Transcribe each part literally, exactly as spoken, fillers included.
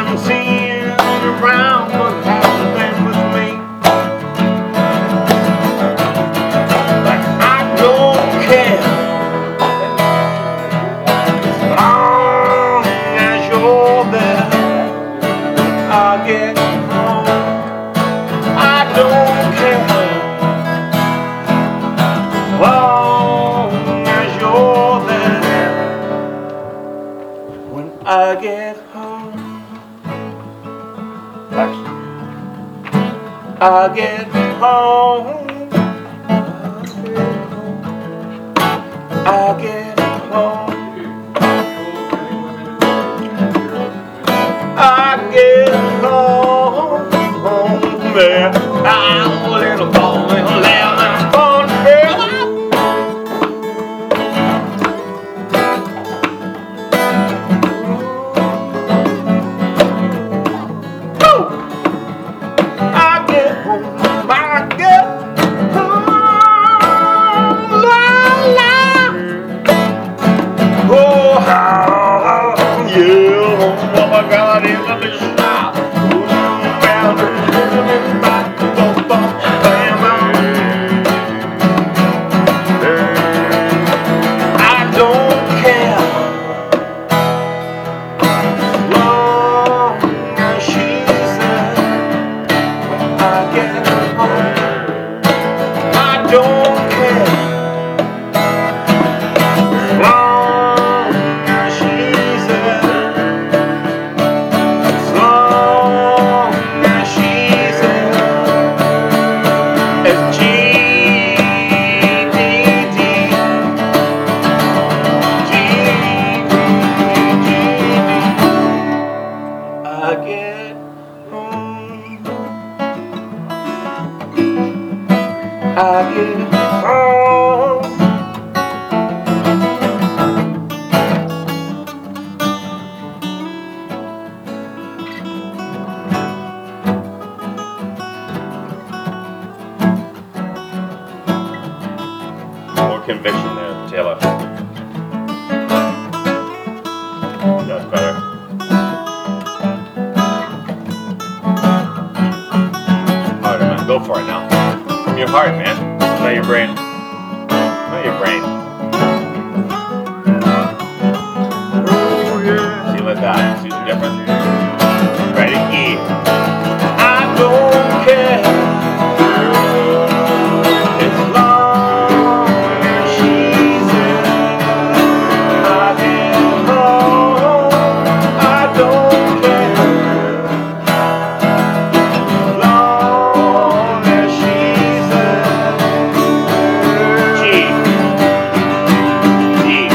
I'm seeing around what happened with me. But I don't care as long as you're there. I get home. I don't care as long as you're there. When I get home, I get home, I get home, I get home, home there. I'm a little boy, little lemon born girl. I get home, I get home, la la. Oh, how, yeah, oh my God, in the shop. I don't care as long as she's there. When I get home, I don't care as long as she's there. As long as she's there. F G D D G D G D. I get home, I get home. More conviction there, Taylor. That's better. Alright, man, go for it now. From your heart, man. Not your brain. Not your brain. Oh, yeah. See, like that. See the difference? Ready? E. I don't care as long as she's there. I get home. I don't care as long as she's there. G. D.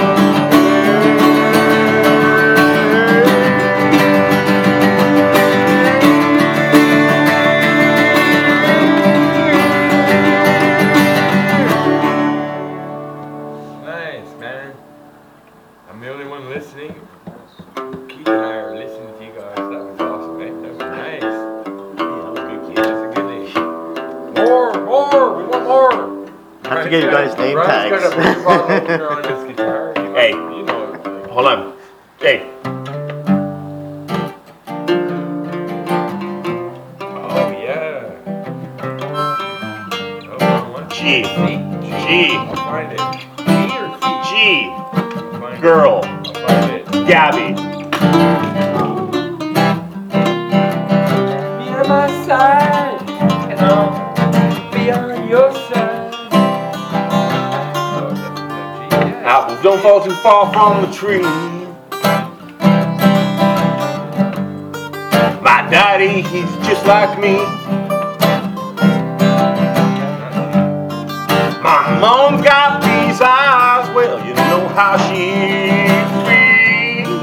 Nice, man. I'm the only one listening. Keith and I are listening to you guys. That was awesome, man. That was nice. Yeah, that was good, Keith. That's a good name. More, more. We want more. I have to get you guys name Ryan's got a tags. big bottle opener on his guitar. You know, Hey. You know it. Like, Hold on. Hey. oh, yeah. Oh, what? G. G. I'll find it. G or C? G. I'll find it. Girl. I'll find it. Gabby. Be on my side, and I'll be on your side. Oh, that's that G, yeah. Apples don't fall too far from the tree. My daddy, he's just like me. My mom's got these eyes, well, you know how she feels.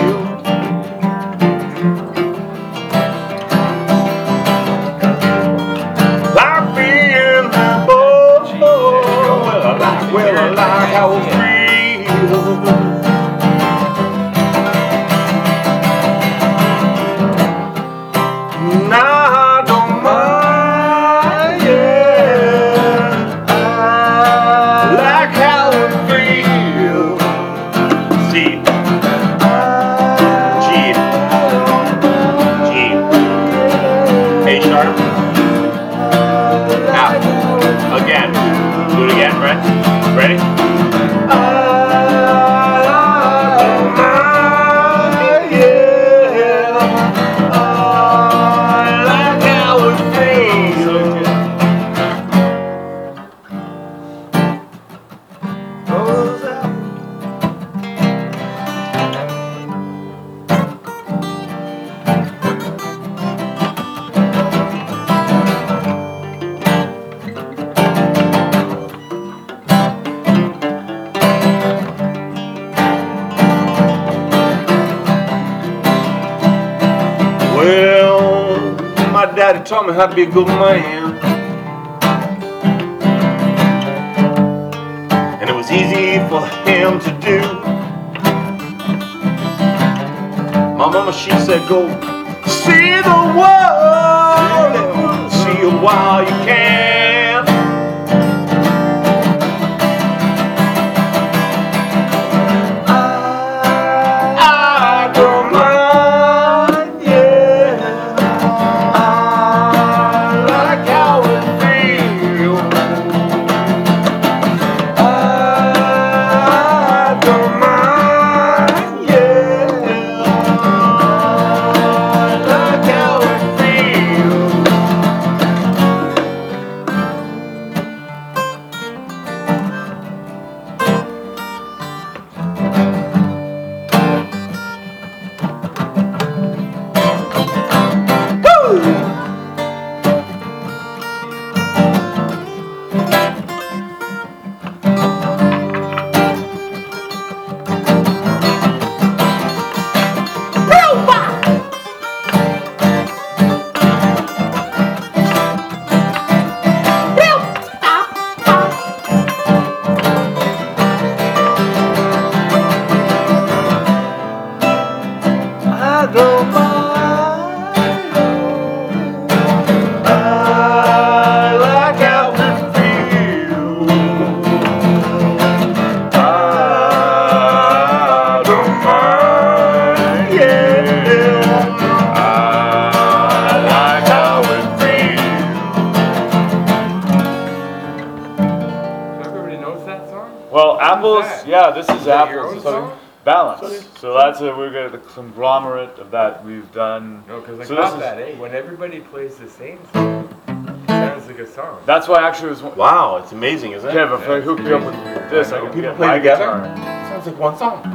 Like being the boy, well, I like, well, I like how it feels. I don't mind, yeah. I like how it feels. Well, my daddy taught me how to be a good man, and it was easy for him to do. My mama, she said, go see the world and see it while you can. I, I don't mind, yeah. I like how it feels. I don't mind, yeah. I like how it feels. I don't mind. I like how it feels. I don't mind, yeah. I like how it feels. So everybody knows that song? Well, Apples, that? yeah, this is Is that your Apples. own song? Balance. So that's a, we're gonna the conglomerate of that we've done. No, because I So got this is- that, eh? When everybody plays the same song, it sounds like a song. That's why actually it was. Wow, it's amazing, isn't it? Kev, if I hook you up with this, I can People get play my together? guitar. Sounds like one song.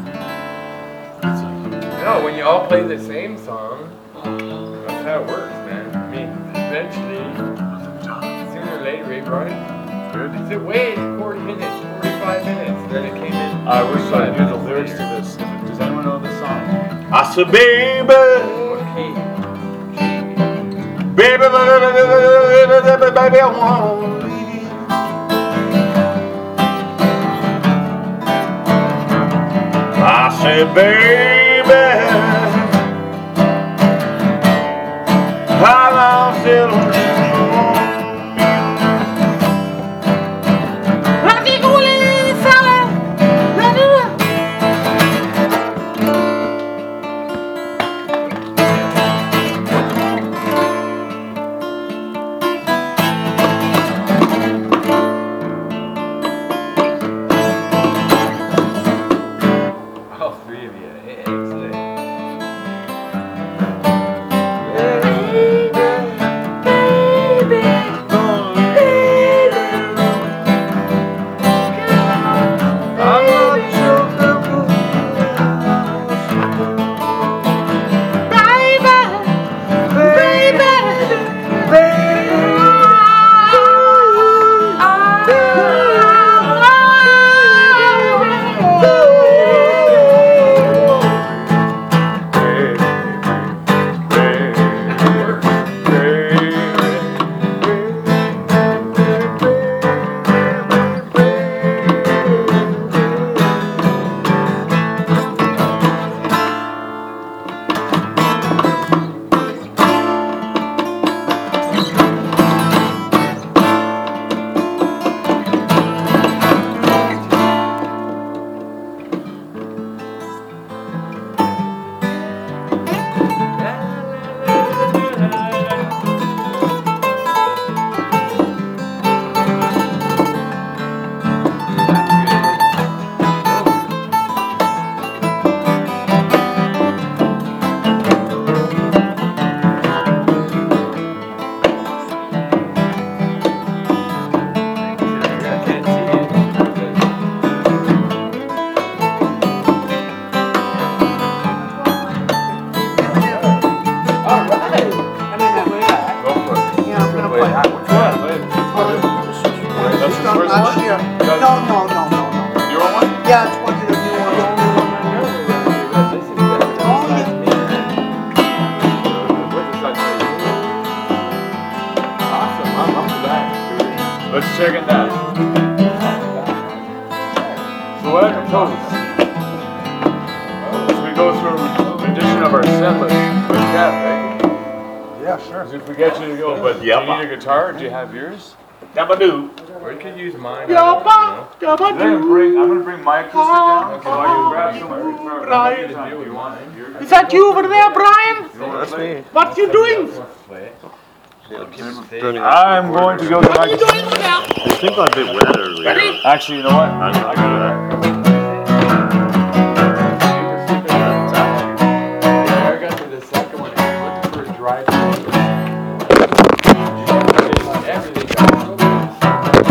No, when you all play the same song, that's how it works, man. I mean, eventually, sooner or later, eh, Brian? Good. Is it wait forty minutes, forty-five minutes? Then it came in. I wish I knew the forty-five lyrics to minutes this. Does anyone know this song? I said, baby, later. What key? G. baby, baby, baby, baby, baby, I want to leave. I said, baby, how long still on you? All three of you. Hey, excellent. second that. So what I propose is we go through a rendition of our set list. With that, right? Yeah, sure. If we get you to go, but Yep. do you need a guitar? Do you have yours? Dabba-doo. Or you could use mine. I don't know. I'm gonna bring, I'm gonna bring my acoustic down, so I can grab some of your guitar. Brian. If you want. Is that you over there, Brian? That's me. What you doing? Play. I'm going to go to my. What are you doing over there? I think I got a bit wet earlier. Ready? Actually, you know what? I'm not gonna.